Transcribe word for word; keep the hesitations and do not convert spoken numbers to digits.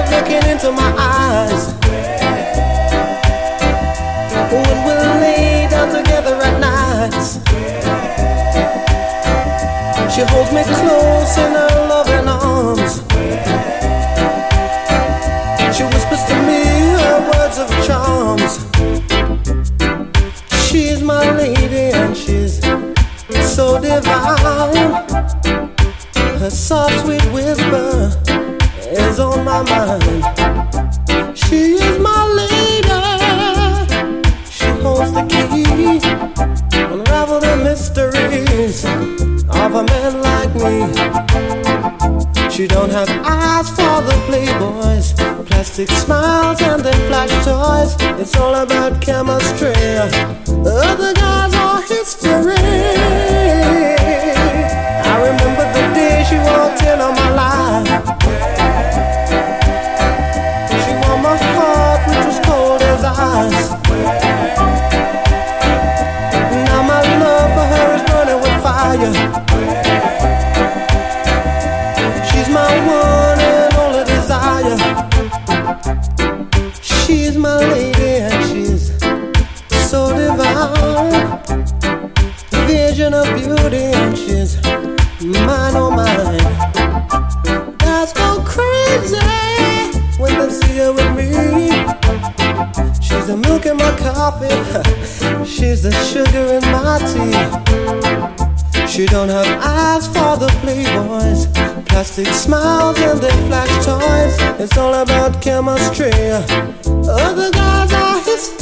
looking into my eyes. When we lay down together at night, she holds me close in her loving arms. She whispers to me her words of charms. She's my lady and she's so divine. Her soft sweet whisper is on my mind. She is my lady. She holds the key, unravel the mysteries of a man like me. She don't have eyes for the playboys, plastic smiles and then flash toys. It's all about chemistry. Other guys are history. I remember the day she walked in on my life. She won my heart, which was cold as ice. Now my love for her is burning with fire. She's my one and only desire. She's my lady and she's so divine. Vision of beauty and she's mine, oh mine. Guys go crazy when they see her with me. She's the milk in my coffee. She's the sugar in my tea. She don't have eyes for the playboys, plastic smiles and they flash toys. It's all about chemistry. Other guys are history.